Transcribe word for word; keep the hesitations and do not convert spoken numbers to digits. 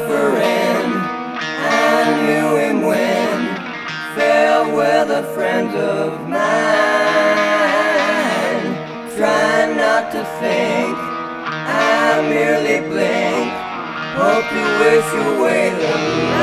suffering. I knew him when fell with a friend of mine. Try not to think, I merely blink. Hope you wish away the night.